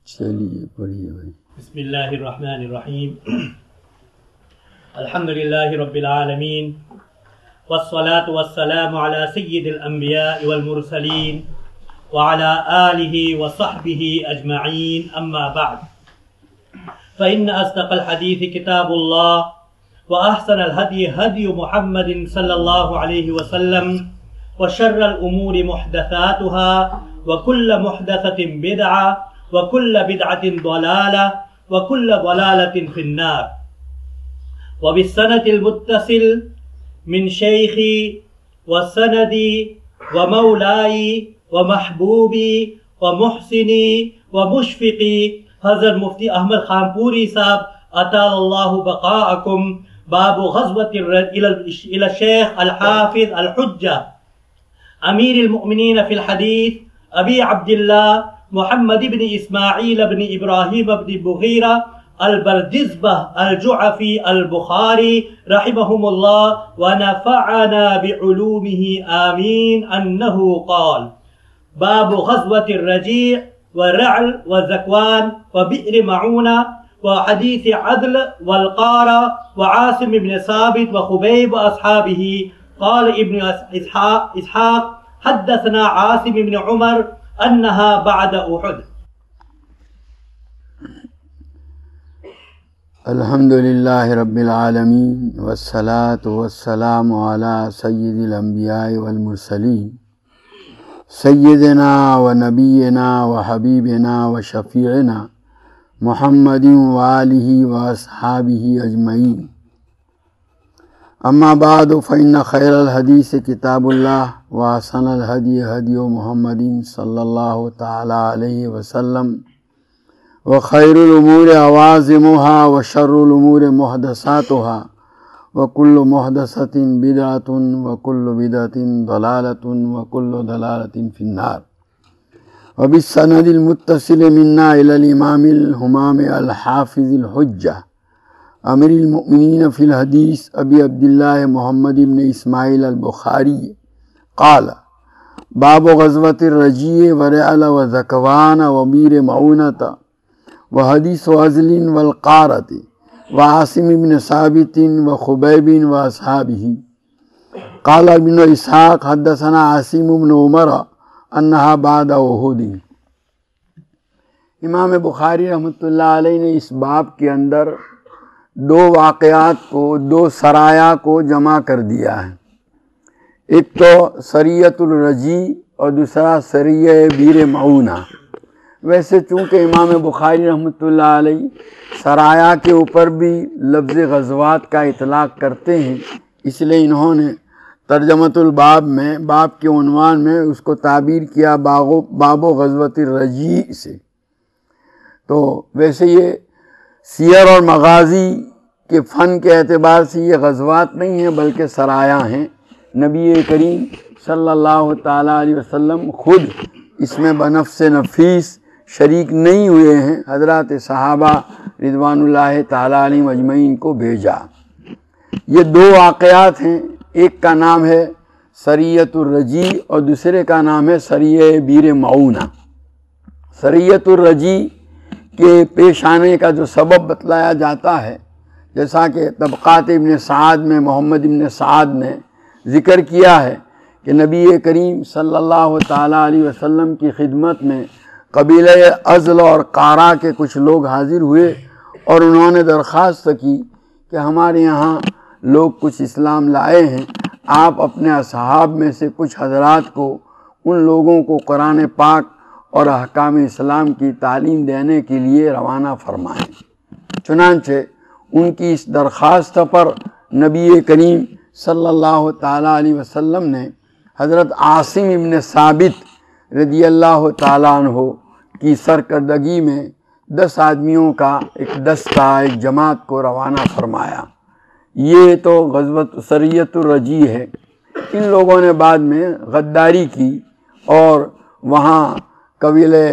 چلیے پڑھیے بھائی. بسم اللہ الرحمن الرحیم. الحمد للہ رب العالمین والصلاة والسلام على سید الانبیاء والمرسلین وعلى آلہ وصحبہ اجمعین. اما بعد فإن أصدق الحديث كتاب الله وأحسن الهدي هدي محمد صلى الله عليه وسلم وشر الأمور محدثاتها وكل محدثة بدعة وكل بدعة ضلالة وكل ضلالة في النار. وبالسند المتصل من شيخي وسندي ومولاي ومحبوبي ومحسني ومشفقي حضرت مفتی احمد خان پوری صاحب اطال اللہ بقاءکم باب غزوة الى الشیخ الحافظ الحجہ امیر المؤمنین فی الحدیث ابی عبداللہ محمد بن اسماعیل بن ابراہیم بن بغیرہ البردزبہ الجعفی البخاری رحمہم اللہ ونفعنا بعلومہ آمین انہ قال باب غزوة الرجیع ورعل وزكوان وبئر معونة وحديث عدل والقارة وعاصم بن ثابت وخبيب وأصحابه. قال ابن إسحاق حدثنا عاصم بن عمر أنها بعد أحد. الحمد للہ رب العالمین والصلاة والسلام على سید الانبیاء والمرسلین سیدنا و نبینا و حبیبنا و شفیعنا محمد و آلہ و اصحابہ اجمعین. اما بعد فإن خیر الحدیث کتاب اللہ و احسن الہدی ہدی محمد صلی اللہ تعالی علیہ وسلم و خیر الامور عوازمها و شر الامور محدثاتها وكل محدثة بدعة وكل بدعة ضلالة وكل ضلالة في النار. وبالسند المتصل منا إلى الإمام الهمام الحافظ الحجة أمير المؤمنين في الحديث أبي عبد الله محمد بن إسماعيل البخاري قال باب غزوة الرجيع ورعل وذكوان وبئر معونة وحديث عزل والقارة وعاصم بن ثابت وخبيب وأصحابه. قال ابن إسحاق حدثنا عاصم بن عمر أنها بعد أحد. امام بخاری رحمۃ اللہ علیہ نے اس باب کے اندر دو واقعات کو، دو سرایا کو جمع کر دیا ہے. ایک تو سریۃ الرجیع اور دوسرا سریہ بئر معونہ. ویسے چونکہ امام بخاری رحمۃ اللہ علیہ سرایا کے اوپر بھی لفظ غزوات کا اطلاق کرتے ہیں، اس لیے انہوں نے ترجمۃ الباب میں، باب کے عنوان میں اس کو تعبیر کیا باب غزوۃ الرجیع سے. تو ویسے یہ سیر اور مغازی کے فن کے اعتبار سے یہ غزوات نہیں ہیں بلکہ سرایا ہیں. نبی کریم صلی اللہ تعالیٰ علیہ وسلم خود اس میں بنفس نفیس شریک نہیں ہوئے ہیں، حضرات صحابہ رضوان اللہ تعالیٰ علیہم اجمعین کو بھیجا. یہ دو واقعات ہیں، ایک کا نام ہے سریۃ الرجیع اور دوسرے کا نام ہے سریہ بئر معونہ. سریۃ الرجیع کے پیش آنے کا جو سبب بتلایا جاتا ہے، جیسا کہ طبقات ابن سعد میں محمد ابن سعد نے ذکر کیا ہے کہ نبی کریم صلی اللہ تعالیٰ علیہ وسلم کی خدمت میں قبیلہ ازل اور قارا کے کچھ لوگ حاضر ہوئے اور انہوں نے درخواست کی کہ ہمارے یہاں لوگ کچھ اسلام لائے ہیں، آپ اپنے اصحاب میں سے کچھ حضرات کو، ان لوگوں کو قرآن پاک اور احکام اسلام کی تعلیم دینے کے لیے روانہ فرمائیں. چنانچہ ان کی اس درخواست پر نبی کریم صلی اللہ تعالیٰ علیہ وسلم نے حضرت عاصم ابن ثابت رضی اللہ تعالیٰ عنہ کی سرکردگی میں 10 آدمیوں کا ایک دستہ، ایک جماعت کو روانہ فرمایا. یہ تو غزوۃ سریۃ الرجیع ہے. ان لوگوں نے بعد میں غداری کی اور وہاں قبیلے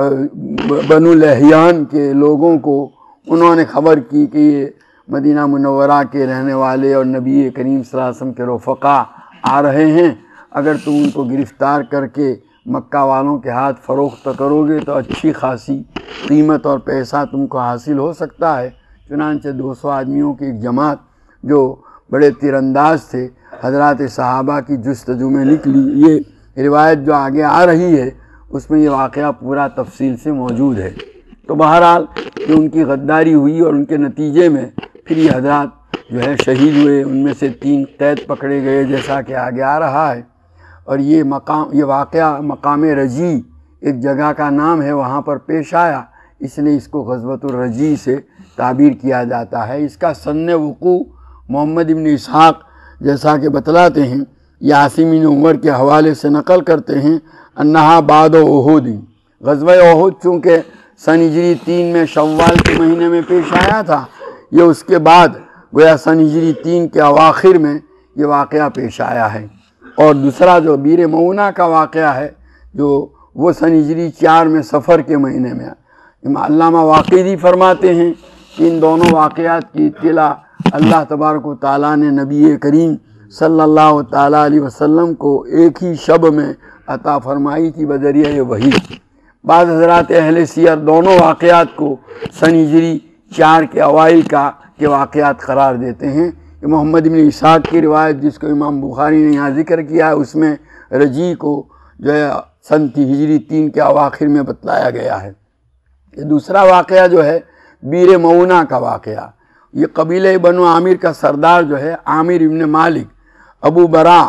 بنو لحیان کے لوگوں کو انہوں نے خبر کی کہ یہ مدینہ منورہ کے رہنے والے اور نبی کریم صلی اللہ علیہ وسلم کے رفقا آ رہے ہیں، اگر تم ان کو گرفتار کر کے مکہ والوں کے ہاتھ فروخت کرو گے تو اچھی خاصی قیمت اور پیسہ تم کو حاصل ہو سکتا ہے۔ چنانچہ 200 آدمیوں کی ایک جماعت جو بڑے تیر انداز تھے حضرات صحابہ کی جستجو میں نکلی۔ یہ روایت جو آگے آ رہی ہے اس میں یہ واقعہ پورا تفصیل سے موجود ہے۔ تو بہرحال کہ ان کی غداری ہوئی اور ان کے نتیجے میں پھر یہ حضرات جو ہے شہید ہوئے، ان میں سے 3 قید پکڑے گئے جیسا کہ آگے آ رہا ہے۔ اور یہ واقعہ مقام رجی ایک جگہ کا نام ہے، وہاں پر پیش آیا، اس لیے اس کو غزوۃ الرجی سے تعبیر کیا جاتا ہے۔ اس کا سن وقوع محمد ابن اسحاق جیسا کہ بتلاتے ہیں، یہ عاصم بن عمر کے حوالے سے نقل کرتے ہیں، انہا بعد احد، غزوہ احد چونکہ سن ہجری 3 میں شوال کے مہینے میں پیش آیا تھا، یہ اس کے بعد گویا سن ہجری 3 کے اواخر میں یہ واقعہ پیش آیا ہے۔ اور دوسرا جو بیر معونہ کا واقعہ ہے جو وہ سن ہجری 4 میں صفر کے مہینے میں، علامہ واقعی فرماتے ہیں کہ ان دونوں واقعات کی اطلاع اللہ تبارک و تعالیٰ نے نبی کریم صلی اللہ تعالیٰ علیہ وسلم کو ایک ہی شب میں عطا فرمائی تھی بذریعہ وحی۔ بعض حضرات اہل سیر دونوں واقعات کو سن ہجری 4 کے اوائل کے واقعات قرار دیتے ہیں۔ کہ محمد بن اسحاق کی روایت جس کو امام بخاری نے یہاں ذکر کیا ہے اس میں رجی کو جو ہے سن ہجری 3 کے اواخر میں بتلایا گیا ہے۔ یہ دوسرا واقعہ جو ہے بیر معونہ کا واقعہ، یہ قبیلہ بنو عامر کا سردار جو ہے عامر ابن مالک ابو برا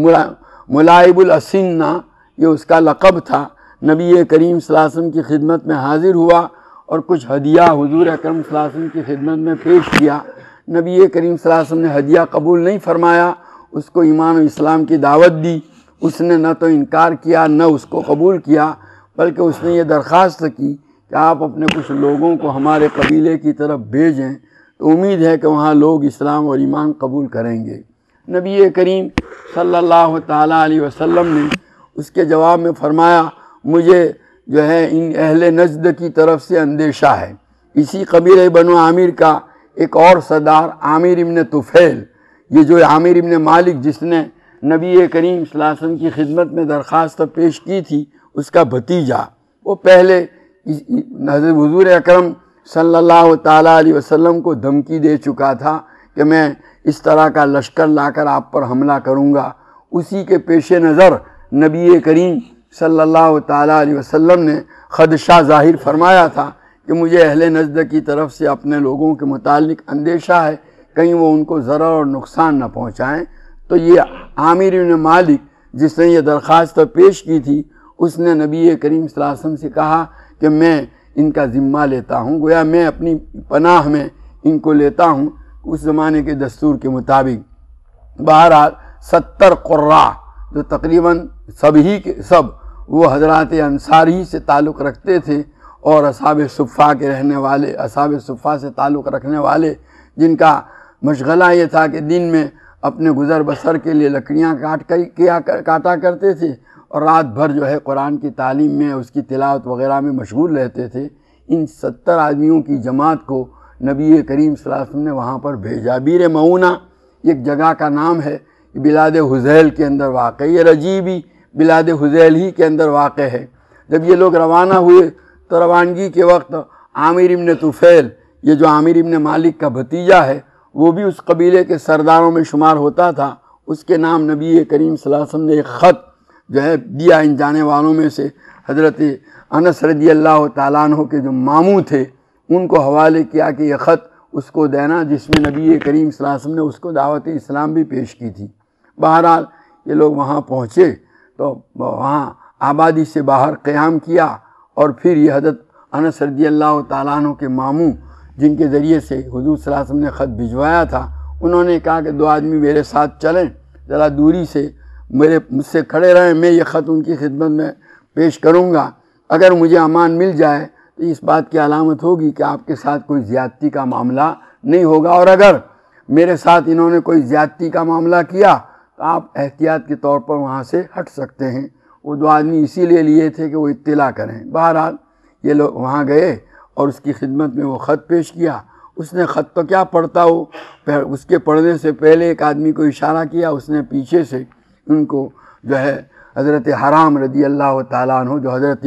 ملائب الاسنہ، یہ اس کا لقب تھا، نبی کریم صلی اللہ علیہ وسلم کی خدمت میں حاضر ہوا اور کچھ ہدیہ حضور اکرم صلی اللہ علیہ وسلم کی خدمت میں پیش کیا۔ نبی کریم صلی اللہ علیہ وسلم نے ہدیہ قبول نہیں فرمایا، اس کو ایمان و اسلام کی دعوت دی، اس نے نہ تو انکار کیا نہ اس کو قبول کیا، بلکہ اس نے یہ درخواست کی کہ آپ اپنے کچھ لوگوں کو ہمارے قبیلے کی طرف بھیجیں تو امید ہے کہ وہاں لوگ اسلام اور ایمان قبول کریں گے۔ نبی کریم صلی اللہ تعالیٰ علیہ وسلم نے اس کے جواب میں فرمایا مجھے جو ہے ان اہل نجد کی طرف سے اندیشہ ہے۔ اسی قبیلہ بنو عامر کا ایک اور سردار عامر ابن طفیل، یہ جو عامر ابن مالک جس نے نبی کریم صلی اللہ علیہ وسلم کی خدمت میں درخواست پیش کی تھی، اس کا بھتیجا، وہ پہلے حضرت حضور اکرم صلی اللہ تعالیٰ علیہ وسلم کو دھمکی دے چکا تھا کہ میں اس طرح کا لشکر لا کر آپ پر حملہ کروں گا۔ اسی کے پیش نظر نبی کریم صلی اللہ تعالیٰ علیہ وسلم نے خدشہ ظاہر فرمایا تھا کہ مجھے اہل نجد کی طرف سے اپنے لوگوں کے متعلق اندیشہ ہے، کہیں وہ ان کو ضرر اور نقصان نہ پہنچائیں۔ تو یہ عامر بن مالک جس نے یہ درخواست پیش کی تھی، اس نے نبی کریم صلی اللہ علیہ وسلم سے کہا کہ میں ان کا ذمہ لیتا ہوں، گویا میں اپنی پناہ میں ان کو لیتا ہوں اس زمانے کے دستور کے مطابق۔ بہرحال 70 قراء جو تقریباً سب وہ حضرات انصار ہی سے تعلق رکھتے تھے اور اصحاب صفہ کے رہنے والے، اصحاب صفہ سے تعلق رکھنے والے، جن کا مشغلہ یہ تھا کہ دن میں اپنے گزر بسر کے لیے لکڑیاں کاٹا کرتے تھے اور رات بھر جو ہے قرآن کی تعلیم میں، اس کی تلاوت وغیرہ میں مشغول رہتے تھے۔ ان 70 آدمیوں کی جماعت کو نبی کریم صلی اللہ علیہ وسلم نے وہاں پر بھیجا۔ بیر معونہ ایک جگہ کا نام ہے، بلاد حذیل کے اندر واقع، یہ رجی بھی بلاد حذیل ہی کے اندر واقع ہے۔ جب یہ لوگ روانہ ہوئے تو روانگی کے وقت عامر ابن طفیل، یہ جو عامر ابن مالک کا بھتیجا ہے، وہ بھی اس قبیلے کے سرداروں میں شمار ہوتا تھا، اس کے نام نبی کریم صلی اللہ علیہ وسلم نے ایک خط جو ہے دیا ان جانے والوں میں سے۔ حضرت انس رضی اللہ تعالیٰ عنہ کے جو ماموں تھے ان کو حوالے کیا کہ یہ خط اس کو دینا، جس میں نبی کریم صلی اللہ علیہ وسلم نے اس کو دعوت اسلام بھی پیش کی تھی۔ بہرحال یہ لوگ وہاں پہنچے تو وہاں آبادی سے باہر قیام کیا اور پھر یہ حضرت انس رضی اللہ تعالیٰ عنہ کے ماموں جن کے ذریعے سے حضور صلی اللہ علیہ وسلم نے خط بھجوایا تھا، انہوں نے کہا کہ 2 آدمی میرے ساتھ چلیں، ذرا دوری سے مجھ سے کھڑے رہیں، میں یہ خط ان کی خدمت میں پیش کروں گا، اگر مجھے امان مل جائے تو اس بات کی علامت ہوگی کہ آپ کے ساتھ کوئی زیادتی کا معاملہ نہیں ہوگا، اور اگر میرے ساتھ انہوں نے کوئی زیادتی کا معاملہ کیا تو آپ احتیاط کے طور پر وہاں سے ہٹ سکتے ہیں۔ وہ 2 آدمی اسی لیے لیے تھے کہ وہ اطلاع کریں۔ بہرحال یہ لوگ وہاں گئے اور اس کی خدمت میں وہ خط پیش کیا۔ اس نے خط تو کیا پڑھتا ہو، اس کے پڑھنے سے پہلے ایک آدمی کو اشارہ کیا، اس نے پیچھے سے ان کو جو ہے حضرت حرام رضی اللہ تعالیٰ عنہ جو حضرت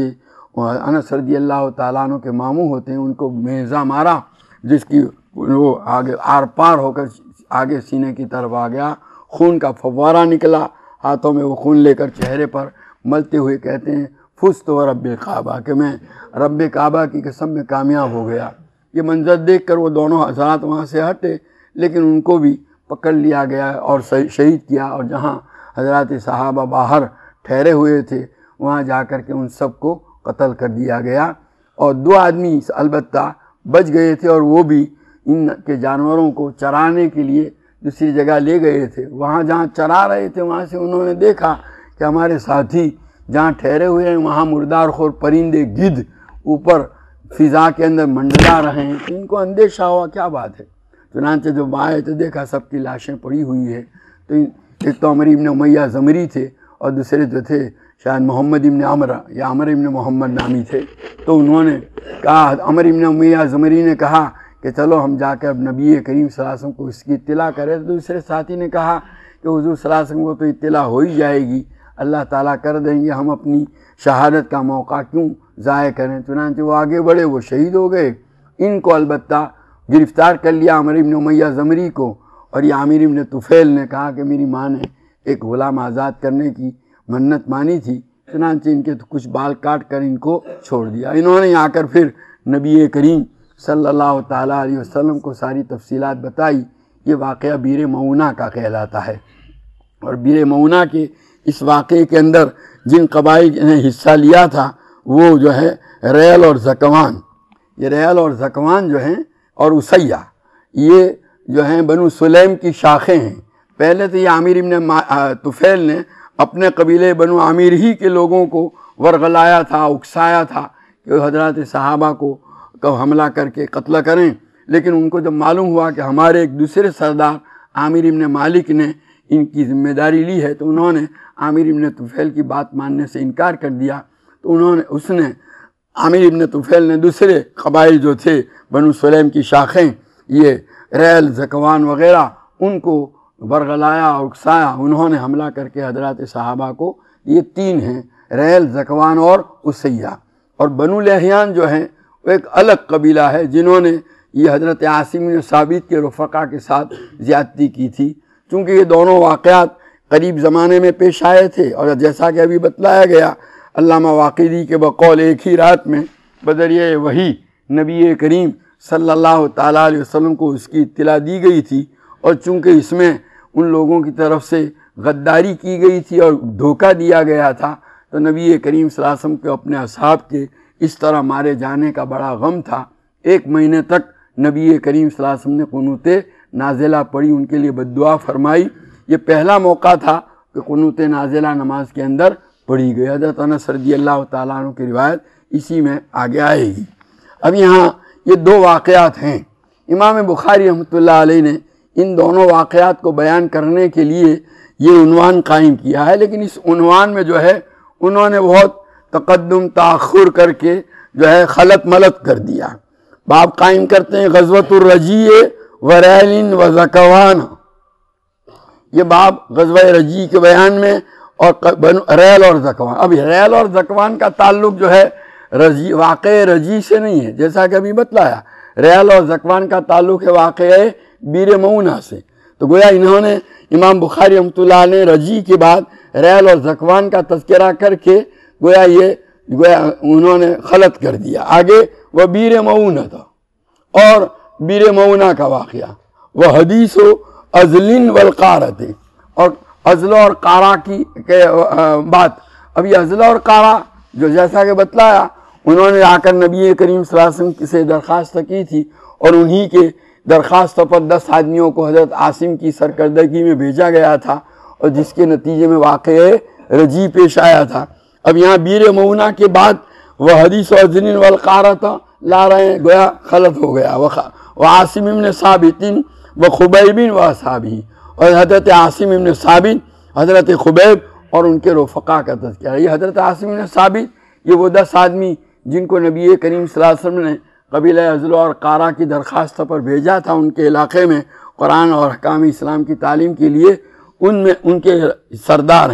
انس رضی اللہ تعالیٰ عنہ کے ماموں ہوتے ہیں، ان کو میزہ مارا جس کی وہ آگے آر پار ہو کر آگے سینے کی طرف آ گیا، خون کا فوارہ نکلا، ہاتھوں میں وہ خون لے کر چہرے پر ملتے ہوئے کہتے ہیں فزت و رب کعبہ، کہ میں رب کعبہ کی قسم میں کامیاب ہو گیا۔ یہ منظر دیکھ کر وہ دونوں حضرات وہاں سے ہٹے، لیکن ان کو بھی پکڑ لیا گیا اور شہید کیا، اور جہاں حضرات صحابہ باہر ٹھہرے ہوئے تھے وہاں جا کر کے ان سب کو قتل کر دیا گیا، اور 2 آدمی البتہ بچ گئے تھے، اور وہ بھی ان کے جانوروں کو چرانے کے لیے دوسری جگہ لے گئے تھے۔ وہاں جہاں چرا رہے تھے وہاں سے انہوں نے دیکھا کہ ہمارے ساتھی جہاں ٹھہرے ہوئے ہیں وہاں مردار خور پرندے گدھ اوپر فضا کے اندر منڈلا رہے ہیں، تو ان کو اندیشہ ہوا کیا بات ہے، چنانچہ جب آئے تو دیکھا سب کی لاشیں پڑی ہوئی ہیں۔ تو ایک تو عمر ابن امیہ زمری تھے اور دوسرے جو تھے شاید محمد ابن عمرہ یا عمر ابن محمد نامی تھے۔ تو انہوں نے کہا، عمر ابن امیہ زمری نے کہا کہ چلو ہم جا کر اب نبی کریم صلی اللہ علیہ وسلم کو اس کی اطلاع کریں۔ تو دوسرے ساتھی نے کہا کہ حضور صلی اللہ علیہ وسلم کو تو اطلاع ہو ہی جائے گی، اللہ تعالیٰ کر دیں گے، ہم اپنی شہادت کا موقع کیوں ضائع کریں۔ چنانچہ وہ آگے بڑھے، وہ شہید ہو گئے۔ ان کو البتہ گرفتار کر لیا عمر ابن امیہ زمری کو، اور یہ عامر ابن طفیل نے کہا کہ میری ماں نے ایک غلام آزاد کرنے کی منت مانی تھی، چنانچہ ان کے کچھ بال کاٹ کر ان کو چھوڑ دیا۔ انہوں نے آ کر پھر نبی کریم صلی اللہ تعالیٰ علیہ وسلم کو ساری تفصیلات بتائی۔ یہ واقعہ بیر معونہ کا کہلاتا ہے، اور بیر معونہ کے اس واقعے کے اندر جن قبائل نے حصہ لیا تھا وہ جو ہے ریل اور زکوان، یہ ریل اور زکوان جو ہیں اور اسیہ، یہ جو ہیں بنو سلیم کی شاخیں ہیں۔ پہلے تو یہ عامر ابن طفیل نے اپنے قبیلے بنو عامر ہی کے لوگوں کو ورغلایا تھا، اکسایا تھا کہ حضرات صحابہ کو حملہ کر کے قتل کریں، لیکن ان کو جب معلوم ہوا کہ ہمارے ایک دوسرے سردار عامر ابن مالک نے ان کی ذمہ داری لی ہے، تو انہوں نے عامر ابن طفیل کی بات ماننے سے انکار کر دیا۔ تو اس نے عامر ابن طفیل نے دوسرے قبائل جو تھے بنو سلیم کی شاخیں، یہ ریل زکوان وغیرہ، ان کو ورغلایا اور اکسایا۔ انہوں نے حملہ کر کے حضرات صحابہ کو، یہ 3 ہیں، ریل زکوان اور اسیہ۔ اور بنو لحیان جو ہیں وہ ایک الگ قبیلہ ہے جنہوں نے یہ حضرت عاصم بن ثابت کے رفقا کے ساتھ زیادتی کی تھی، چونکہ یہ دونوں واقعات قریب زمانے میں پیش آئے تھے، اور جیسا کہ ابھی بتلایا گیا علامہ واقدی کے بقول ایک ہی رات میں بذریعہ وحی نبی کریم صلی اللہ تعالیٰ علیہ وسلم کو اس کی اطلاع دی گئی تھی، اور چونکہ اس میں ان لوگوں کی طرف سے غداری کی گئی تھی اور دھوکہ دیا گیا تھا، تو نبی کریم صلی اللہ علیہ وسلم کو اپنے اصحاب کے اس طرح مارے جانے کا بڑا غم تھا۔ 1 مہینے تک نبی کریم صلی اللہ علیہ وسلم نے قنوت نازلہ پڑھی، ان کے لیے بددعا فرمائی۔ یہ پہلا موقع تھا کہ قنوت نازلہ نماز کے اندر پڑھی گئی۔ حضرت انس رضی اللہ تعالیٰ عنہ کی روایت اسی میں آگے آئے گی۔ اب یہاں یہ 2 واقعات ہیں، امام بخاری رحمۃ اللہ علیہ نے ان دونوں واقعات کو بیان کرنے کے لیے یہ عنوان قائم کیا ہے، لیکن اس عنوان میں جو ہے انہوں نے بہت تقدم تاخر کر کے جو ہے خلط ملط کر دیا۔ باب قائم کرتے ہیں غزوۃ الرجیع و ریل و زکوان، یہ باب غزوہ رجیع کے بیان میں اور ریل اور زکوان۔ اب ریل اور زکوان کا تعلق جو ہے واقع رجیع سے نہیں ہے، جیسا کہ ابھی بتلایا، ریل اور زکوان کا تعلق ہے واقع بیر معونہ سے۔ تو گویا انہوں نے امام بخاری رحمۃ اللہ علیہ رجیع کے بعد ریل اور زکوان کا تذکرہ کر کے گویا انہوں نے غلط کر دیا۔ آگے وہ بیر معونہ تھا، اور بیر معونہ کا واقعہ، وہ حدیث و ازلن والقارۃ، اور ازل اور قارا کی بات۔ اب یہ ازل اور قارا جو جیسا کہ بتلایا انہوں نے آ کر نبی کریم صلی اللہ علیہ وسلم سے درخواست کی تھی، اور انہی کے درخواست پر 10 آدمیوں کو حضرت عاصم کی سرکردگی میں بھیجا گیا تھا، اور جس کے نتیجے میں واقع رجیع پیش آیا تھا۔ اب یہاں بیر معونہ کے بعد وہ حدیث و ازلن والقارۃ لا رہے ہیں، گویا غلط ہو گیا۔ وہ عاصم ابن ثابت و خبیب و اصحابہ، اور حضرت عاصم ابن ثابت، حضرت خبیب اور ان کے رفقا کا تذکرہ۔ یہ حضرت عاصم ابن ثابت یہ وہ 10 آدمی جن کو نبی کریم صلی اللہ علیہ وسلم نے قبیلہ ازل اور قارا کی درخواست پر بھیجا تھا ان کے علاقے میں قرآن اور احکام اسلام کی تعلیم کے لیے، ان میں ان کے سردار ہیں۔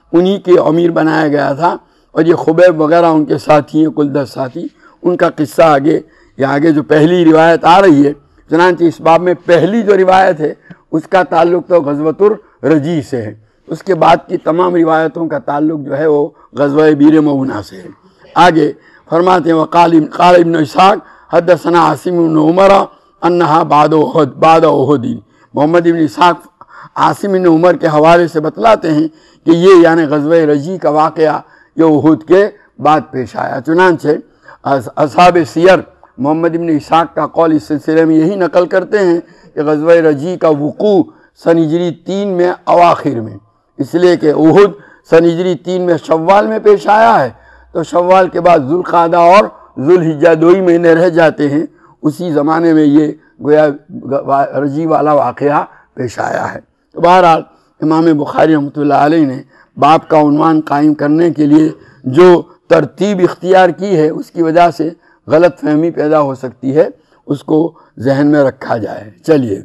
انہی کے امیر بنایا گیا تھا، اور یہ خبیب وغیرہ ان کے ساتھی ہیں، کل 10 ساتھی، ان کا قصہ آگے جو پہلی روایت آ رہی ہے، چنانچہ اس باب میں پہلی جو روایت ہے اس کا تعلق تو غزوۃ الرجی سے ہے، اس کے بعد کی تمام روایتوں کا تعلق جو ہے وہ غزوہ بیر مونا سے ہے۔ آگے فرماتے ہیں قال ابن اسحاق حدثنا عاصم بن عمر انہا بعد احد، محمد ابن اسحاق عاصم بن عمر کے حوالے سے بتلاتے ہیں کہ یہ یعنی غزوہ رجی کا واقعہ یہ احد کے بعد پیش آیا۔ چنانچہ اصحاب سیر محمد ابن اسحاق کا قول اس سلسلے میں یہی نقل کرتے ہیں کہ غزوہ رجی کا وقوع سن ہجری 3 میں اواخر میں، اس لیے کہ احد سن ہجری 3 میں شوال میں پیش آیا ہے، تو شوال کے بعد ذوالقعدہ اور ذوالحجہ 2 ہی مہینے رہ جاتے ہیں، اسی زمانے میں یہ گویا رجی والا واقعہ پیش آیا ہے۔ تو بہرحال امام بخاری رحمۃ اللہ علیہ نے باب کا عنوان قائم کرنے کے لیے جو ترتیب اختیار کی ہے اس کی وجہ سے غلط فہمی پیدا ہو سکتی ہے، اس کو ذہن میں رکھا جائے۔ چلیے۔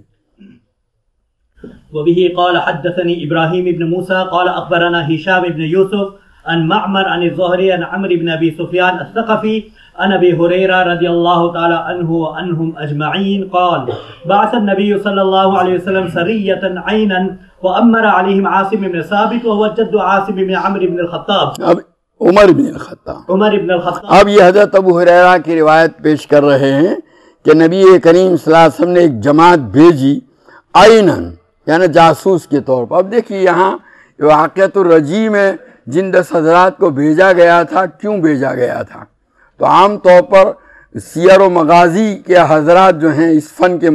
وبه قال حدثني إبراهيم بن موسى قال أخبرنا هشام بن يوسف عن معمر عن الزهري عن عمرو بن أبي سفيان الثقفي عن أبي هريرة رضي الله تعالى عنه وعنهم أجمعين قال بعث النبي صلى الله عليه وسلم سرية عينا وأمر عليهم عاصم بن ثابت وهو جد عاصم بن عمرو بن الخطاب عمر بن الخطاب۔ اب یہ حضرت ابو ہریرہ کی روایت پیش کر رہے ہیں کہ نبی کریم صلی اللہ علیہ وسلم نے ایک جماعت بھیجی عینن یعنی جاسوس کے طور پر۔ اب دیکھیے یہاں واقعۃ الرجی میں جن 10 حضرات کو بھیجا گیا تھا، کیوں بھیجا گیا تھا؟ تو عام طور پر سیر و مغازی کے حضرات جو ہیں اس فن کے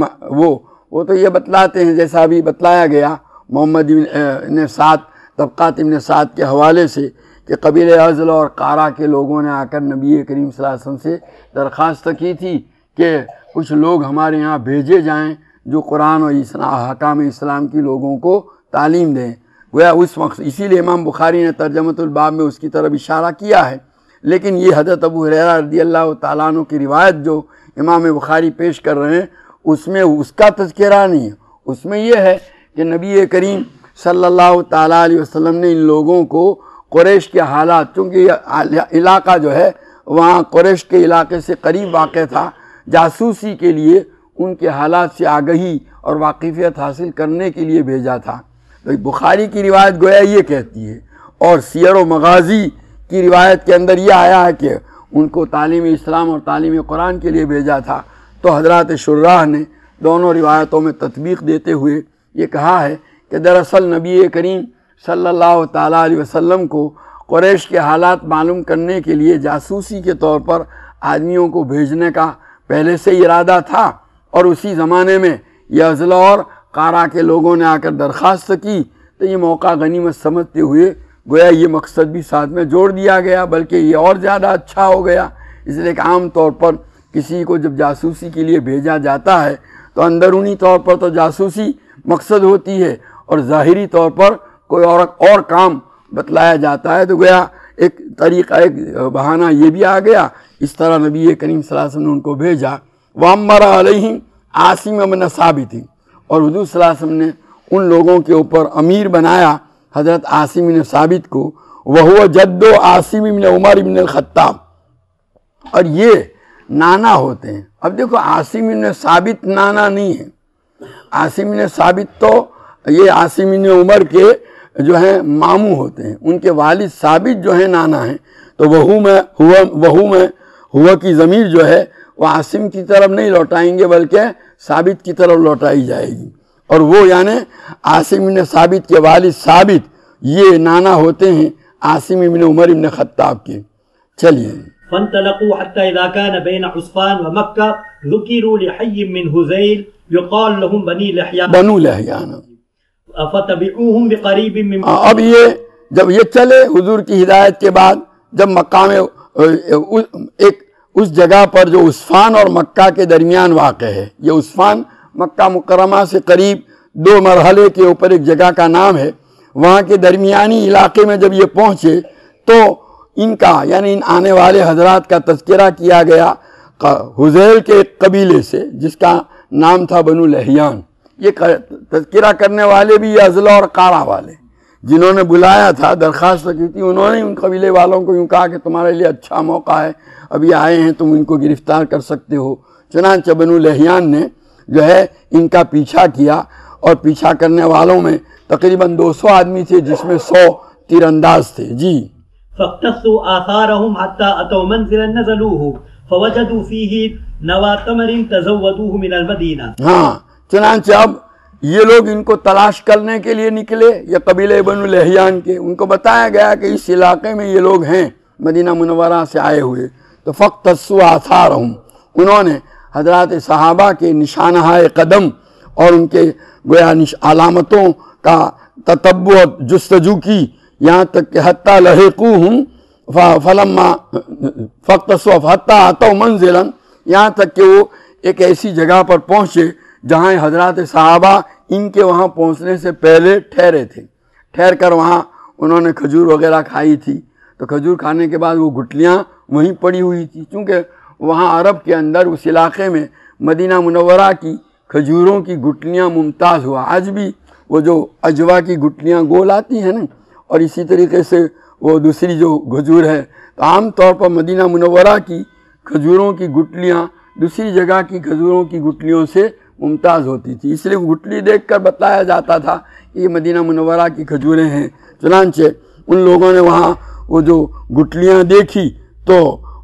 وہ تو یہ بتلاتے ہیں، جیسا ابھی بتلایا گیا محمد ابن سعد طبقات ابن سعد کے حوالے سے کہ قبیلہ ازل اور قارا کے لوگوں نے آ کر نبی کریم صلی اللہ علیہ وسلم سے درخواست کی تھی کہ کچھ لوگ ہمارے یہاں بھیجے جائیں جو قرآن و حکام اسلام کی لوگوں کو تعلیم دیں۔ گویا اس وقت اسی لیے امام بخاری نے ترجمۃ الباب میں اس کی طرف اشارہ کیا ہے، لیکن یہ حضرت ابو ہریرہ رضی اللہ تعالیٰ عنہ کی روایت جو امام بخاری پیش کر رہے ہیں اس میں اس کا تذکرہ نہیں ہے، اس میں یہ ہے کہ نبی کریم صلی اللہ تعالیٰ علیہ وسلم نے ان لوگوں کو قریش کے حالات، چونکہ یہ علاقہ جو ہے وہاں قریش کے علاقے سے قریب واقع تھا، جاسوسی کے لیے ان کے حالات سے آگہی اور واقفیت حاصل کرنے کے لیے بھیجا تھا۔ بخاری کی روایت گویا یہ کہتی ہے، اور سیر و مغازی کی روایت کے اندر یہ آیا ہے کہ ان کو تعلیم اسلام اور تعلیم قرآن کے لیے بھیجا تھا۔ تو حضرات شراح نے دونوں روایتوں میں تطبیق دیتے ہوئے یہ کہا ہے کہ دراصل نبی کریم صلی اللہ تعالیٰ علیہ وسلم کو قریش کے حالات معلوم کرنے کے لیے جاسوسی کے طور پر آدمیوں کو بھیجنے کا پہلے سے ارادہ تھا، اور اسی زمانے میں یہ ازلا اور قارا کے لوگوں نے آ کر درخواست کی، تو یہ موقع غنیمت سمجھتے ہوئے گویا یہ مقصد بھی ساتھ میں جوڑ دیا گیا، بلکہ یہ اور زیادہ اچھا ہو گیا، اس لیے کہ عام طور پر کسی کو جب جاسوسی کے لیے بھیجا جاتا ہے تو اندرونی طور پر تو جاسوسی مقصد ہوتی ہے اور ظاہری طور پر کوئی اور کام بتلایا جاتا ہے، تو گویا ایک طریقہ ایک بہانہ یہ بھی آ گیا۔ اس طرح نبی کریم صلی اللہ علیہ وسلم نے ان کو بھیجا۔ وَأَمَّرَ عَلَيْهِمْ عاصم بن ثابت، اور حضور صلی اللہ علیہ وسلم نے ان لوگوں کے اوپر امیر بنایا حضرت عاصم بن ثابت کو، وَهُوَ جَدُّ عاصم بن عمر بن الخطاب، اور یہ نانا ہوتے ہیں۔ اب دیکھو عاصم بن ثابت نانا نہیں ہے، عاصم بن ثابت تو یہ عاصم بن عمر کے جو ہیں ماموں ہوتے ہیں، ان کے والد ثابت جو ہیں نانا ہیں، تو وہو میں ہوا کی ضمیر جو ہے وہ عاصم کی طرف نہیں لوٹائیں گے بلکہ ثابت کی طرف لوٹائی جائے گی، اور وہ یعنی عاصم بن ثابت کے والد ثابت یہ نانا ہوتے ہیں عاصم بن عمر بن خطاب کے۔ چلیے۔ فانطلقوا حتى إذا كان بين عسفان ومكة ذكروا لحي من هذيل يقال لهم بنو لحيان فتبعوهم بقريب من اب یہ جب یہ چلے حضور کی ہدایت کے بعد، جب مکہ میں ایک اس جگہ پر جو عسفان اور مکہ کے درمیان واقع ہے، یہ عسفان مکہ مکرمہ سے قریب 2 مرحلے کے اوپر ایک جگہ کا نام ہے، وہاں کے درمیانی علاقے میں جب یہ پہنچے تو ان کا یعنی ان آنے والے حضرات کا تذکرہ کیا گیا حذیل کے ایک قبیلے سے جس کا نام تھا بنو لحیان۔ یہ تذکرہ کرنے والے بھی ازلا اور قارا والے، جنہوں نے بلایا تھا درخواست کی تھی انہوں نے ان قبیلے والوں کو یوں کہا کہ تمہارے لیے اچھا موقع ہے، ابھی آئے ہیں تم ان کو گرفتار کر سکتے ہو۔ چنانچہ بنو لحیان نے جو ہے ان کا پیچھا کیا، اور پیچھا کرنے والوں میں تقریباً 200 آدمی تھے جس میں 100 تیر انداز تھے۔ جی فاقتصوا آثارهم حتى أتوا منزلا نزلوه فوجدوا فيه نوى تمر تزودوه من المدینہ۔ ہاں، چنانچہ اب یہ لوگ ان کو تلاش کرنے کے لیے نکلے، یہ قبیلے بنو لحیان کے، ان کو بتایا گیا کہ اس علاقے میں یہ لوگ ہیں مدینہ منورہ سے آئے ہوئے، تو فاقتصوا آثارهم، انہوں نے حضرات صحابہ کے نشانہ قدم اور ان کے گویا علامتوں کا تتبع اور جستجو کی، یہاں تک کہ حتیٰ لحقوہم فلما فاقتصوا حتیٰ اتوا منزلا، یہاں تک کہ وہ ایک ایسی جگہ پر پہنچے جہاں حضرات صحابہ ان کے وہاں پہنچنے سے پہلے ٹھہرے تھے۔ ٹھہر کر وہاں انہوں نے کھجور وغیرہ کھائی تھی، تو کھجور کھانے کے بعد وہ گٹلیاں وہیں پڑی ہوئی تھی، چونکہ وہاں عرب کے اندر اس علاقے میں مدینہ منورہ کی کھجوروں کی گٹلیاں ممتاز ہوا۔ آج بھی وہ جو اجوا کی گٹلیاں گول آتی ہیں نا، اور اسی طریقے سے وہ دوسری جو کھجور ہے، تو عام طور پر مدینہ منورہ کی کھجوروں کی گٹلیاں دوسری جگہ کی کھجوروں کی گٹلیوں سے ممتاز ہوتی تھی، اس لیے گٹلی دیکھ کر بتایا جاتا تھا کہ یہ مدینہ منورہ کی کھجوریں ہیں۔ چنانچہ ان لوگوں نے وہاں وہ جو گٹلیاں دیکھی تو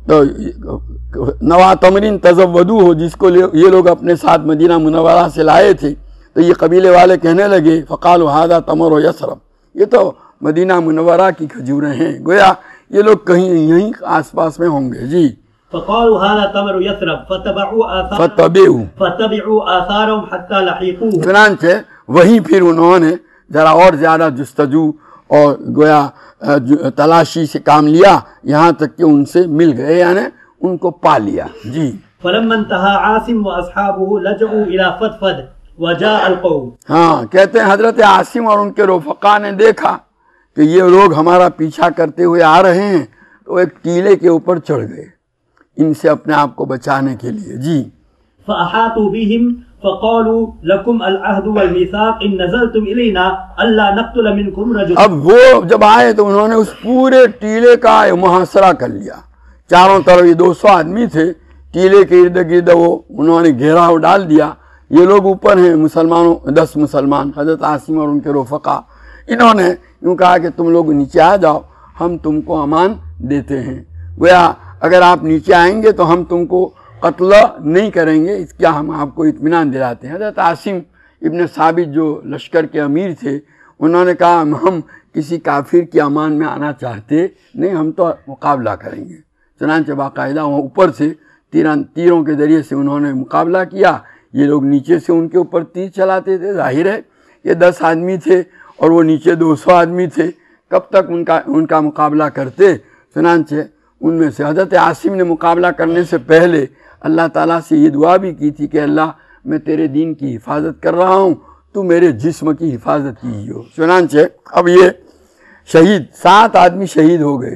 نوا تمرین تزودو ہو، جس کو یہ لوگ اپنے ساتھ مدینہ منورہ سے لائے تھے، تو یہ قبیلے والے کہنے لگے فقالوا ھذا تمر یثرب، یہ تو مدینہ منورہ کی کھجوریں ہیں، گویا یہ لوگ کہیں یہیں آس پاس میں ہوں گے۔ جی فقالوا هذا تمر يثرب فتبعوا آثارهم حتى لحقوه، چنانچہ وہیں پھر انہوں نے ذرا اور زیادہ جستجو اور گویا تلاشی سے کام لیا، یہاں تک کہ ان سے مل گئے، یعنی ان کو پا لیا۔ جی فلما انتهى عاصم واصحابه لجؤوا الى فدفد وجاء القوم، ہاں کہتے ہیں حضرت عاصم اور ان کے رفقا نے دیکھا کہ یہ لوگ ہمارا پیچھا کرتے ہوئے آ رہے ہیں، تو ایک ٹیلے کے اوپر چڑھ گئے ان سے اپنے آپ کو بچانے کے لیے۔ جی فاحاطوا بهم فقالوا لكم العهد والميثاق ان نزلتم الينا الا نقتل منكم رجلا، اب وہ جب آئے تو انہوں نے اس پورے ٹیلے کا محاصرہ کر لیا، چاروں طرف یہ 200 آدمی تھے، ٹیلے کے ارد گرد وہ انہوں نے گھیراؤ ڈال دیا، یہ لوگ اوپر ہیں مسلمانوں 10 مسلمان، حضرت عاصم اور ان کے رفقا، انہوں نے یوں کہا کہ تم لوگ نیچے آ جاؤ، ہم تم کو امان دیتے ہیں، گویا اگر آپ نیچے آئیں گے تو ہم تم کو قتل نہیں کریں گے، اس کا ہم آپ کو اطمینان دلاتے ہیں۔ حضرت عاصم ابن ثابت جو لشکر کے امیر تھے، انہوں نے کہا ہم کسی کافر کی امان میں آنا چاہتے نہیں، ہم تو مقابلہ کریں گے۔ چنانچہ باقاعدہ وہاں اوپر سے تیروں کے ذریعے سے انہوں نے مقابلہ کیا، یہ لوگ نیچے سے ان کے اوپر تیر چلاتے تھے، ظاہر ہے یہ 10 آدمی تھے اور وہ نیچے 200 آدمی تھے، کب تک ان کا مقابلہ کرتے؟ چنانچہ ان میں سے حضرت عاصم نے مقابلہ کرنے سے پہلے اللہ تعالیٰ سے یہ دعا بھی کی تھی کہ اللہ میں تیرے دین کی حفاظت کر رہا ہوں، تو میرے جسم کی حفاظت کیجیے۔ چنانچہ اب یہ شہید 7 آدمی شہید ہو گئے،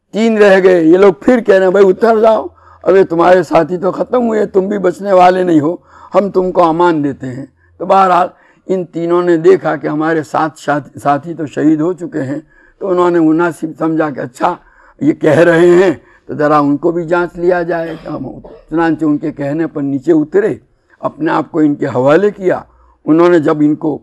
3 رہ گئے، یہ لوگ پھر کہہ رہے ہیں بھائی اتر جاؤ، اب یہ تمہارے ساتھی تو ختم ہوئے، تم بھی بچنے والے نہیں ہو، ہم تم کو امان دیتے ہیں۔ تو بہرحال ان تینوں نے دیکھا کہ ہمارے 7 ساتھی تو شہید ہو چکے ہیں، تو انہوں نے مناسب سمجھا کہ اچھا یہ کہہ رہے ہیں تو ذرا ان کو بھی جانچ لیا جائے۔ چنانچہ ان کے کہنے پر نیچے اترے، اپنے آپ کو ان کے حوالے کیا، انہوں نے جب ان کو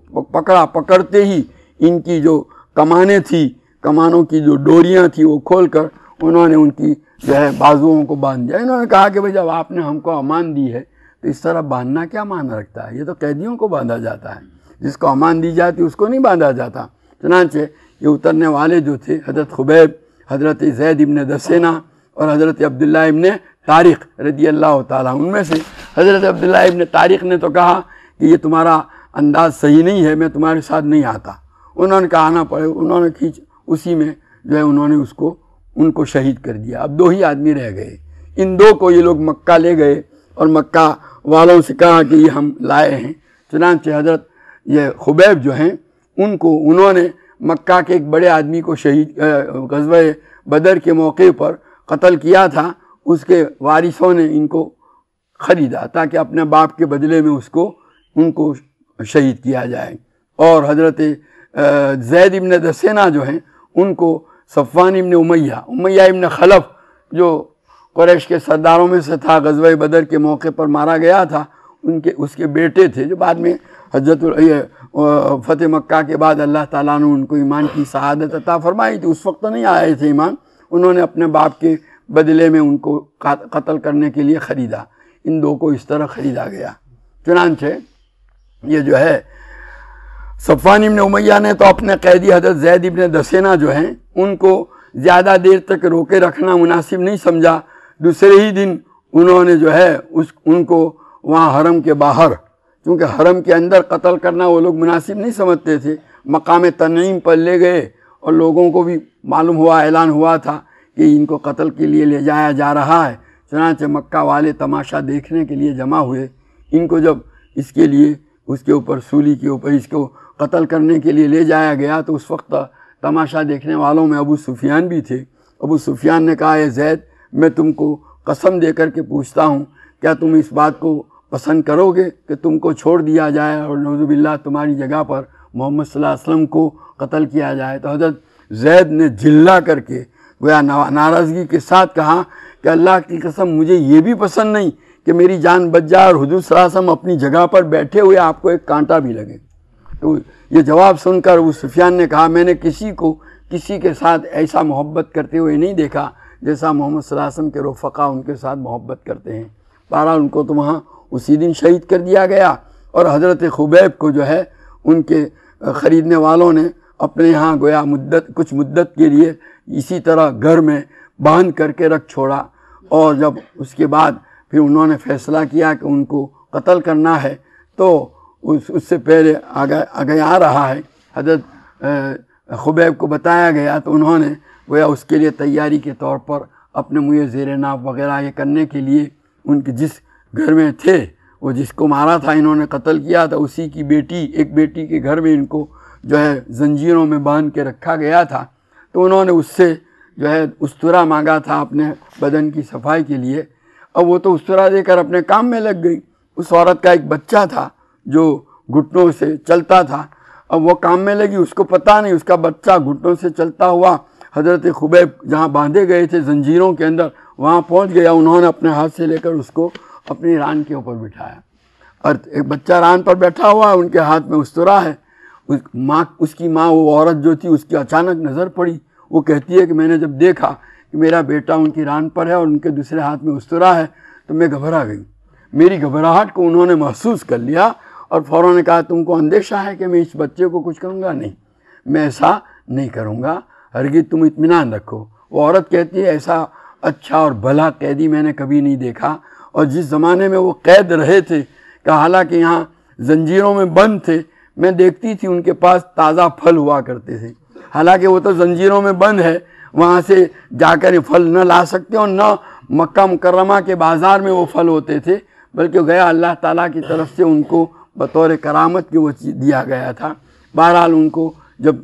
پکڑتے ہی ان کی جو کمانیں تھیں، کمانوں کی جو ڈوریاں تھیں وہ کھول کر انہوں نے ان کی جو ہے بازوؤں کو باندھ دیا۔ انہوں نے کہا کہ بھئی جب آپ نے ہم کو امان دی ہے تو اس طرح باندھنا کیا معنی رکھتا ہے، یہ تو قیدیوں کو باندھا جاتا ہے، جس کو امان دی جاتی اس کو نہیں باندھا جاتا۔ چنانچہ یہ اترنے والے جو تھے حضرت خبیب، حضرت زید ابن دسینہ اور حضرت عبداللہ ابن طارق رضی اللہ تعالیٰ، ان میں سے حضرت عبداللہ ابن طارق نے تو کہا کہ یہ تمہارا انداز صحیح نہیں ہے، میں تمہارے ساتھ نہیں آتا، انہوں نے کہا آنا پڑے، انہوں نے کھینچ اسی میں جو ہے انہوں نے ان کو شہید کر دیا۔ اب 2 ہی آدمی رہ گئے، ان 2 کو یہ لوگ مکہ لے گئے اور مکہ والوں سے کہا کہ یہ ہم لائے ہیں۔ چنانچہ حضرت یہ خبیب جو ہیں انہوں نے مکہ کے ایک بڑے آدمی کو شہید غزوہ بدر کے موقع پر قتل کیا تھا، اس کے وارثوں نے ان کو خریدا تاکہ اپنے باپ کے بدلے میں ان کو شہید کیا جائے۔ اور حضرت زید ابن دسینہ جو ہیں ان کو صفوان ابن امیہ ابن خلف جو قریش کے سرداروں میں سے تھا، غزوہ بدر کے موقع پر مارا گیا تھا، اس کے بیٹے تھے جو بعد میں فتح مکہ کے بعد اللہ تعالیٰ نے ان کو ایمان کی سعادت عطا فرمائی تھی۔ اس وقت نہیں آئے تھے ایمان، انہوں نے اپنے باپ کے بدلے میں ان کو قتل کرنے کے لیے خریدا، ان دو کو اس طرح خریدا گیا۔ چنانچہ یہ جو ہے صفوان ابن امیہ نے تو اپنے قیدی حضرت زید ابن دسینہ جو ہیں ان کو زیادہ دیر تک روکے رکھنا مناسب نہیں سمجھا۔ دوسرے ہی دن انہوں نے جو ہے ان کو وہاں حرم کے باہر، کیونکہ حرم کے اندر قتل کرنا وہ لوگ مناسب نہیں سمجھتے تھے، مقام تنعیم پر لے گئے اور لوگوں کو بھی معلوم ہوا، اعلان ہوا تھا کہ ان کو قتل کے لیے لے جایا جا رہا ہے۔ چنانچہ مکہ والے تماشا دیکھنے کے لیے جمع ہوئے۔ ان کو جب اس کے لیے اس کے اوپر سولی کے اوپر اس کو قتل کرنے کے لیے لے جایا گیا تو اس وقت تماشا دیکھنے والوں میں ابو سفیان بھی تھے۔ ابو سفیان نے کہا، اے زید، میں تم کو قسم دے کر کے پوچھتا ہوں، کیا تم اس بات کو پسند کرو گے کہ تم کو چھوڑ دیا جائے اور نعوذ باللہ تمہاری جگہ پر محمد صلی اللہ علیہ وسلم کو قتل کیا جائے؟ تو حضرت زید نے جھلا کر کے گویا ناراضگی کے ساتھ کہا کہ اللہ کی قسم مجھے یہ بھی پسند نہیں کہ میری جان بچ جائے اور حضور صلی اللہ علیہ وسلم اپنی جگہ پر بیٹھے ہوئے آپ کو ایک کانٹا بھی لگے۔ تو یہ جواب سن کر ابو سفیان نے کہا، میں نے کسی کے ساتھ ایسا محبت کرتے ہوئے نہیں دیکھا جیسا محمد صلی اللہ علیہ وسلم کے رفقا ان کے ساتھ محبت کرتے ہیں۔ بہرحال ان کو تو وہاں اسی دن شہید کر دیا گیا، اور حضرت خبیب کو جو ہے ان کے خریدنے والوں نے اپنے یہاں گویا کچھ مدت کے لیے اسی طرح گھر میں باندھ کر کے رکھ چھوڑا، اور جب اس کے بعد پھر انہوں نے فیصلہ کیا کہ ان کو قتل کرنا ہے تو اس سے پہلے آگے آ رہا ہے حضرت خبیب کو بتایا گیا، تو انہوں نے گویا اس کے لیے تیاری کے طور پر اپنے منہ زیر ناف وغیرہ یہ کرنے کے لیے ان کے جس گھر میں تھے، وہ جس کو مارا تھا انہوں نے قتل کیا تھا، اسی کی ایک بیٹی کے گھر میں ان کو جو ہے زنجیروں میں باندھ کے رکھا گیا تھا۔ تو انہوں نے اس سے جو ہے استرا مانگا تھا اپنے بدن کی صفائی کے لیے، اب وہ تو استرا دے کر اپنے کام میں لگ گئی۔ اس عورت کا ایک بچہ تھا جو گھٹنوں سے چلتا تھا، اب وہ کام میں لگی، اس کو پتہ نہیں، اس کا بچہ گھٹنوں سے چلتا ہوا حضرت خبیب جہاں باندھے گئے تھے زنجیروں کے اندر وہاں پہنچ گیا۔ انہوں نے اپنے ہاتھ سے لے کر اس کو اپنی ران کے اوپر بٹھایا، اور ایک بچہ ران پر بیٹھا ہوا ہے، ان کے ہاتھ میں استرا ہے۔ اس کی ماں، وہ عورت جو تھی، اس کی اچانک نظر پڑی، وہ کہتی ہے کہ میں نے جب دیکھا کہ میرا بیٹا ان کی ران پر ہے اور ان کے دوسرے ہاتھ میں استرا ہے تو میں گھبرا گئی۔ میری گھبراہٹ کو انہوں نے محسوس کر لیا اور فوراً نے کہا، تم کو اندیشہ ہے کہ میں اس بچے کو کچھ کروں گا؟ نہیں، میں ایسا نہیں کروں گا، ہرگز تم اطمینان رکھو۔ وہ عورت کہتی ہے، ایسا اچھا اور بھلا قیدی میں نے کبھی نہیں دیکھا، اور جس زمانے میں وہ قید رہے تھے کہ حالانکہ یہاں زنجیروں میں بند تھے، میں دیکھتی تھی ان کے پاس تازہ پھل ہوا کرتے تھے، حالانکہ وہ تو زنجیروں میں بند ہے، وہاں سے جا کر پھل نہ لا سکتے اور نہ مکہ مکرمہ کے بازار میں وہ پھل ہوتے تھے، بلکہ گیا اللہ تعالیٰ کی طرف سے ان کو بطور کرامت کی وہ دیا گیا تھا۔ بہرحال ان کو جب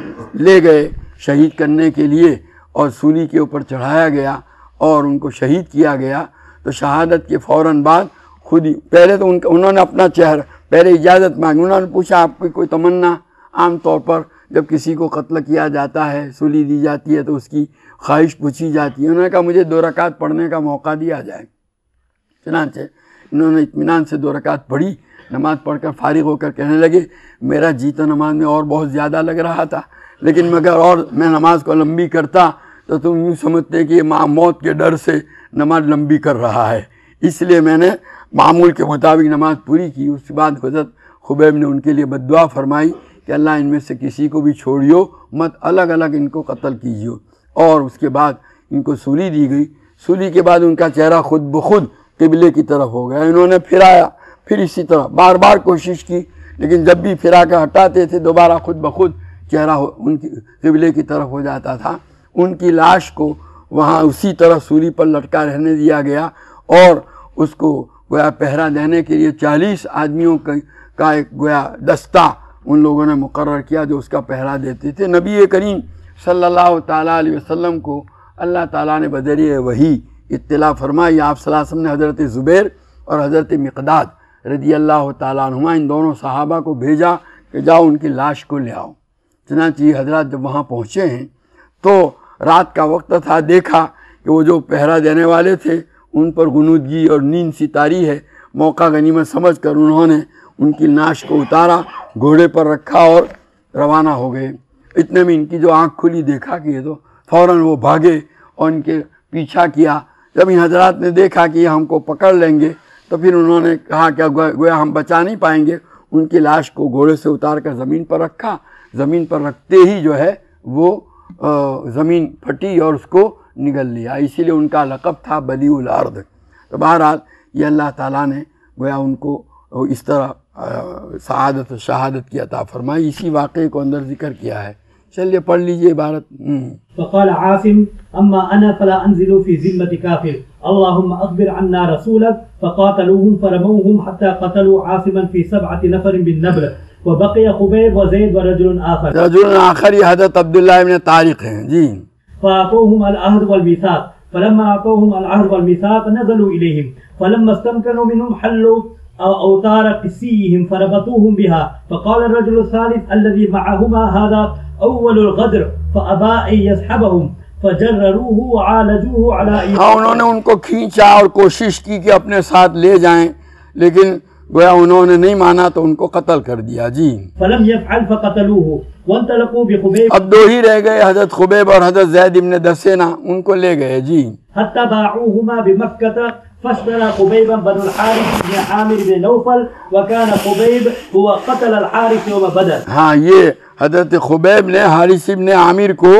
لے گئے شہید کرنے کے لیے اور سولی کے اوپر چڑھایا گیا اور ان کو شہید کیا گیا، تو شہادت کے فوراً بعد خود ہی پہلے تو انہوں نے اپنا چہرہ پہلے اجازت مانگی، انہوں نے پوچھا آپ کی کوئی تمنا؟ عام طور پر جب کسی کو قتل کیا جاتا ہے، سولی دی جاتی ہے تو اس کی خواہش پوچھی جاتی ہے۔ انہوں نے کہا مجھے 2 رکعت پڑھنے کا موقع دیا جائے۔ چنانچہ انہوں نے اطمینان سے 2 رکعت پڑھی، نماز پڑھ کر فارغ ہو کر کہنے لگے، میرا جی تو نماز میں اور بہت زیادہ لگ رہا تھا، لیکن مگر اور میں نماز کو لمبی کرتا تو تم یوں سمجھتے کہ یہ موت کے ڈر سے نماز لمبی کر رہا ہے، اس لیے میں نے معمول کے مطابق نماز پوری کی۔ اس کے بعد حضرت خبیب نے ان کے لیے بد دعا فرمائی کہ اللہ ان میں سے کسی کو بھی چھوڑیو مت، الگ الگ ان کو قتل کیجیو، اور اس کے بعد ان کو سولی دی گئی۔ سولی کے بعد ان کا چہرہ خود بخود قبلے کی طرف ہو گیا، انہوں نے پھرایا، پھر اسی طرح بار بار کوشش کی، لیکن جب بھی پھرا کے ہٹاتے تھے دوبارہ خود بخود چہرہ ان کی قبلے کی طرف ہو جاتا تھا۔ ان کی لاش کو وہاں اسی طرح سولی پر لٹکا رہنے دیا گیا، اور اس کو گویا پہرا دینے کے لیے 40 آدمیوں کا ایک گویا دستہ ان لوگوں نے مقرر کیا جو اس کا پہرا دیتے تھے۔ نبی کریم صلی اللہ تعالیٰ علیہ وسلم کو اللہ تعالیٰ نے بذریعہ وحی اطلاع فرمائی۔ آپ صلی اللہ علیہ وسلم نے حضرت زبیر اور حضرت مقداد رضی اللہ تعالیٰ عنہما ان دونوں صحابہ کو بھیجا کہ جاؤ ان کی لاش کو لے آؤ۔ چنانچہ حضرات جب وہاں پہنچے ہیں تو رات کا وقت تھا، دیکھا کہ وہ جو پہرا دینے والے تھے ان پر غنودگی اور نیند سی طاری ہے، موقع غنیمت سمجھ کر انہوں نے ان کی نعش کو اتارا، گھوڑے پر رکھا اور روانہ ہو گئے۔ اتنے میں ان کی جو آنکھ کھلی، دیکھا کہ یہ تو فوراً وہ بھاگے اور ان کے پیچھا کیا۔ جب ان حضرات نے دیکھا کہ یہ ہم کو پکڑ لیں گے تو پھر انہوں نے کہا کہ گویا ہم بچا نہیں پائیں گے، ان کی لاش کو گھوڑے سے اتار کر زمین پر رکھا۔ زمین پر رکھتے ہی جو ہے وہ زمین پھٹی اور اس کو نگل لیا، اسی لیے ان کا لقب تھا بدیع الارض۔ تو بہرحال یہ اللہ تعالیٰ نے گویا ان کو اس طرح سعادت و شہادت کی عطا فرمائی، اسی واقعے کو اندر ذکر کیا ہے۔ چلیے پڑھ لیجئے عبارت۔ فقال عاصم اما انا فلا انزل في ذمة كافر اللهم اخبر عنا رسولك فقاتلوهم فرموهم حتى قتلوا عاصما في 7 نفر بالنبل وبقي خبيب وزيد ورجل آخر۔ رجل آخر یہ حضرت عبداللہ ابن طارق ہیں جی۔ فأعطوهم العهد والميثاق فلما أعطوهم العهد والميثاق نزلوا إليهم فلما استمكنوا منهم حلوا أوتار قسيهم فربطوهم بها فقال الرجل الثالث الذي معهما هذا أول الغدر فأبى أن يسحبهم فجرروه وعالجوه على ہاں انہوں نے ان کو کھینچا اور کوشش کی کہ اپنے ساتھ لے جائیں، لیکن گویا انہوں نے نہیں مانا تو ان کو قتل کر دیا جی۔ فلم يفعل فقتلوه وانطلقوا بخبيب، اب دو ہی رہ گئے، حضرت خبیب اور حضرت زید ابن دسینہ، ان کو لے گئے جی۔ حتى باعوهما بمكة فاشترى خبيبا بن الحارث بن عامر بن نوفل وكان خبيب هو قتل الحارث يوم بدر۔ ہاں یہ حضرت خبیب نے حارث ابن عامر کو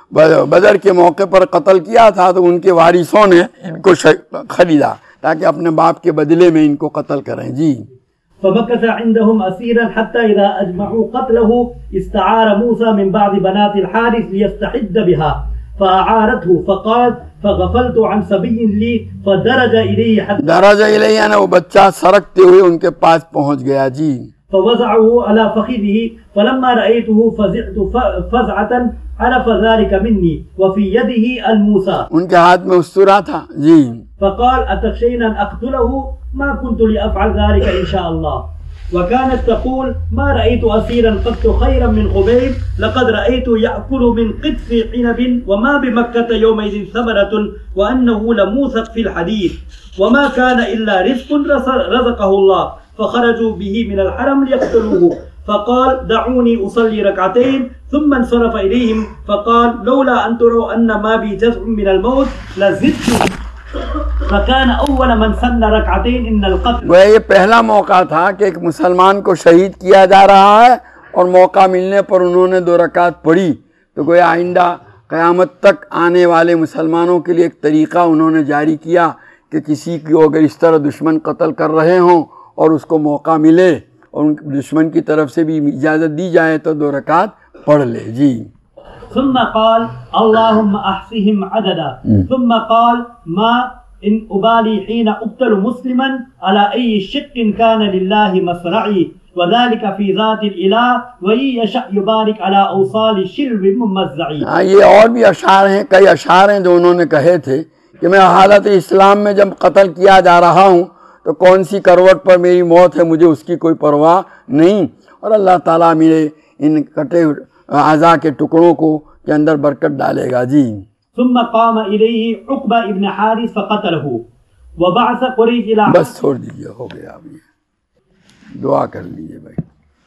بدر کے موقع پر قتل کیا تھا، تو ان کے وارثوں نے ان کو خریدا تاکہ اپنے باپ کے بدلے میں ان کو قتل کریں جی۔ فمكث عندهم أسيرا حتى إذا أجمعوا قتله استعار موسى من بعض بنات الحارث ليستحد بها فأعارته فقال فغفلت عن صبي لي فدرج إليه حتى درج إليه یعنی وہ بچہ سرکتے ہوئے ان کے پاس پہنچ گیا جی۔ فوضعه على فخذه فلما رأيته فزعت فزعة عرف ذلك مني وفي يده الموسى، ان کے ہاتھ میں استورا تھا جی۔ فقال أتخشين أن أقتله ما كنت لأفعل ذلك إن شاء الله، وكانت تقول ما رأيت أسيرا قط خيرا من خبيب لقد رأيت يأكل من قطف عنب وما بمكة يومئذ ثمرة وأنه لموثق في الحديث وما كان إلا رزق رزقه الله، فخرجوا به من الحرم ليقتلوه فقال دعوني أصلي ركعتين ثم انصرف إليهم فقال لولا أن تروا أن ما بي جزع من الموت لزدت فكان أول من سن ركعتين إن القتل۔ وہ یہ پہلا موقع تھا کہ ایک مسلمان کو شہید کیا جا رہا ہے اور موقع ملنے پر انہوں نے 2 رکعت پڑھی، تو گویا آئندہ قیامت تک آنے والے مسلمانوں کے لیے ایک طریقہ انہوں نے جاری کیا کہ کسی کو اگر اس طرح دشمن قتل کر رہے ہوں اور اس کو موقع ملے اور ان دشمن کی طرف سے بھی اجازت دی جائے تو 2 رکعت پڑھ لے جی۔ ثم قال اللهم احصهم عددا ثم قال ما ان ابالي حين اقتل مسلما على اي شق كان لله مصرعي وذلك في ذات الاله وان يشاء يبارك على اوصال شلو ممزعي۔ یہ اور بھی اشعار ہیں، کئی اشعار ہیں جو انہوں نے کہے تھے کہ میں حالت اسلام میں جب قتل کیا جا رہا ہوں تو کون سی کروٹ پر میری موت ہے مجھے اس کی کوئی پرواہ نہیں، اور اللہ تعالیٰ میرے ان کٹے اعضاء کے ٹکڑوں کو کے اندر برکت ڈالے گا جی۔ ثم قام الیہ عقبہ ابن حارث فقتلہ وبعث قریش الى، بس چھوڑ دیجئے، ہو گیا اب یہ دعا کر لیجئے بھائی۔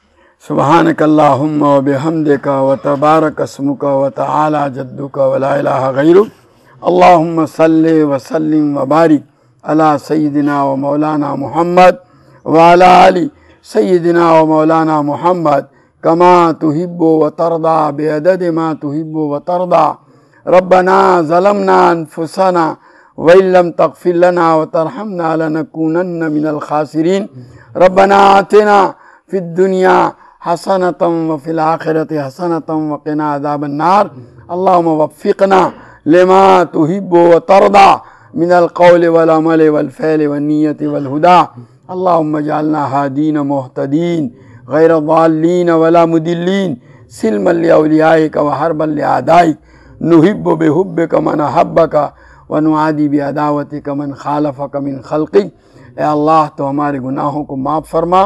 سبحانک اللہم و بحمدک و تبارک اسمک و تعالی جدک و لا الہ غیرک، اللہم صلی وسلم و بارک علی سیدنا و مولانا محمد وعلی آل سیدنا و مولانا محمد کما تحب و ترضى بعدد ما تحب و ترضى۔ ربنا ظلمنا انفسنا وان لم تغفر لنا وترحمنا لنكونن من الخاسرين۔ ربنا آتنا في الدنيا حسنة وفي الآخرة حسنة وقنا عذاب النار۔ اللهم وفقنا لما تحب وترضى من القول والعمل والفعل والنية والهدى۔ اللهم اجعلنا هادين مهتدين غير ضالين ولا مضلين، سلما لأوليائك وحربا لأعدائك، نحب بحبك من أحبك ونعادي بعداوتك من خالفك من خلقك۔ اے اللہ تو ہمارے گناہوں کو معاف فرما،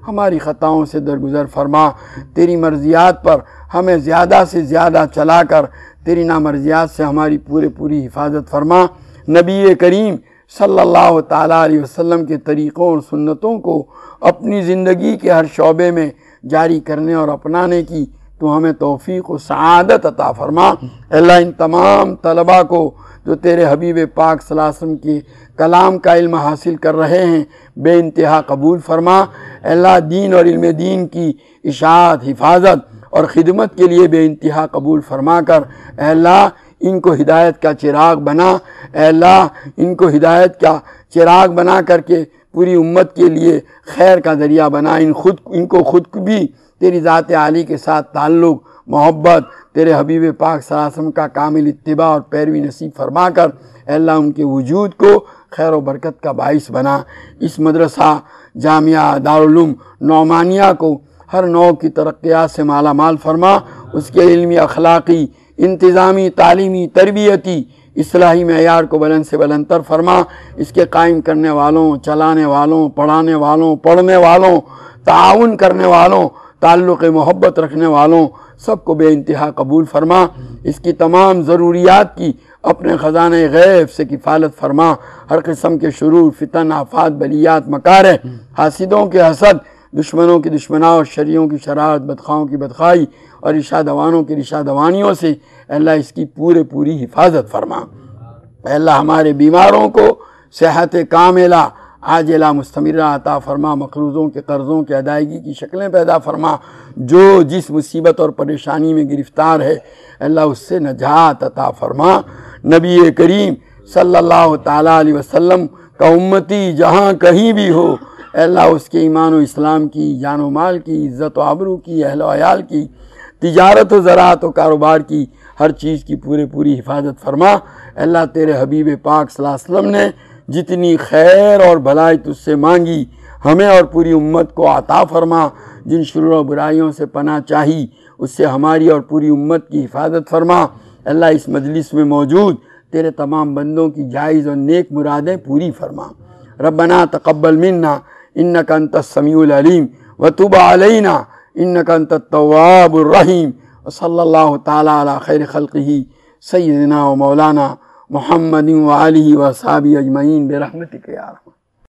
ہماری خطاؤں سے درگزر فرما، تیری مرضیات پر ہمیں زیادہ سے زیادہ چلا کر تیری نامرضیات سے ہماری پوری حفاظت فرما۔ نبی کریم صلی اللہ تعالیٰ علیہ وسلم کے طریقوں اور سنتوں کو اپنی زندگی کے ہر شعبے میں جاری کرنے اور اپنانے کی تو ہمیں توفیق و سعادت عطا فرما۔ اللہ ان تمام طلباء کو جو تیرے حبیب پاک صلی اللہ علیہ وسلم کے کلام کا علم حاصل کر رہے ہیں بے انتہا قبول فرما۔ اللہ دین اور علم دین کی اشاعت، حفاظت اور خدمت کے لیے بے انتہا قبول فرما کر اے اللہ ان کو ہدایت کا چراغ بنا، اے اللہ ان کو ہدایت کا چراغ بنا کر کے پوری امت کے لیے خیر کا ذریعہ بنا۔ ان کو خود بھی تیری ذات عالی کے ساتھ تعلق، محبت، تیرے حبیب پاک صلی اللہ علیہ وسلم کا کامل اتباع اور پیروی نصیب فرما کر اے اللہ ان کے وجود کو خیر و برکت کا باعث بنا۔ اس مدرسہ جامعہ دارالعلوم نعمانیہ کو ہر نوع کی ترقیات سے مالا مال فرما، اس کے علمی، اخلاقی، انتظامی، تعلیمی، تربیتی، اصلاحی معیار کو بلند سے بلند تر فرما۔ اس کے قائم کرنے والوں، چلانے والوں، پڑھانے والوں، پڑھنے والوں، تعاون کرنے والوں، تعلق محبت رکھنے والوں سب کو بے انتہا قبول فرما۔ اس کی تمام ضروریات کی اپنے خزانہ غیب سے کفالت فرما۔ ہر قسم کے شرور، فتن، آفات، بلیات، مکارہ، حاسدوں کے حسد، دشمنوں کی دشمناوٹ، شریوں کی شرارت، بدخواہوں کی بدخواہی اور رشا دوانوں کی رشا دوانیوں سے اے اللہ اس کی پوری حفاظت فرما۔ اے اللہ ہمارے بیماروں کو صحت کاملہ عاجلہ مستمرہ عطا فرما، مقروضوں کے قرضوں کے ادائیگی کی شکلیں پیدا فرما، جو جس مصیبت اور پریشانی میں گرفتار ہے اللہ اس سے نجات عطا فرما۔ نبی کریم صلی اللہ تعالیٰ علیہ وسلم کا امتی جہاں کہیں بھی ہو اے اللہ اس کے ایمان و اسلام کی، جان و مال کی، عزت و آبرو کی، اہل و عیال کی، تجارت و زراعت و کاروبار کی، ہر چیز کی پوری حفاظت فرما۔ اے اللہ تیرے حبیب پاک صلی اللہ علیہ وسلم نے جتنی خیر اور بھلائی تجھ سے مانگی ہمیں اور پوری امت کو عطا فرما۔ جن شرور و برائیوں سے پناہ چاہی اس سے ہماری اور پوری امت کی حفاظت فرما۔ اللہ اس مجلس میں موجود تیرے تمام بندوں کی جائز اور نیک مرادیں پوری فرما۔ ربنا تقبل منا انک انت السمیع العلیم وتب علینا انک انت التواب الرحیم، وصلی اللہ تعالی علی خیر خلقہ سیدنا و مولانا محمد و آلہ و صحابہ اجمعین برحمتک یا رحمن۔